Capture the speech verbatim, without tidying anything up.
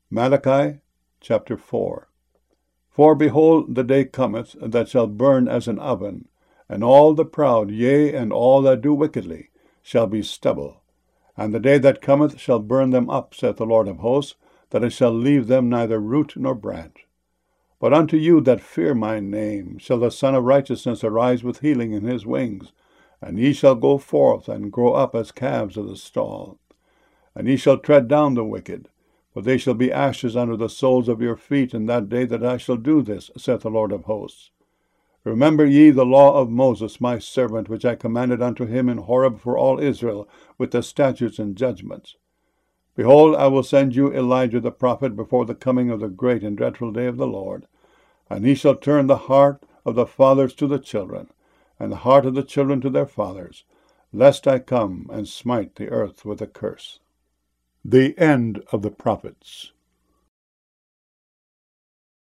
Malachi chapter four. For behold, the day cometh that shall burn as an oven, and all the proud, yea, and all that do wickedly, shall be stubble. And the day that cometh shall burn them up, saith the Lord of hosts, that it shall leave them neither root nor branch. But unto you that fear my name shall the Son of Righteousness arise with healing in his wings, and ye shall go forth and grow up as calves of the stall. And ye shall tread down the wicked, for they shall be ashes under the soles of your feet in that day that I shall do this, saith the Lord of hosts. Remember ye the law of Moses my servant, which I commanded unto him in Horeb for all Israel, with the statutes and judgments. Behold, I will send you Elijah the prophet before the coming of the great and dreadful day of the Lord. And he shall turn the heart of the fathers to the children, and the heart of the children to their fathers, lest I come and smite the earth with a curse. The end of the prophets.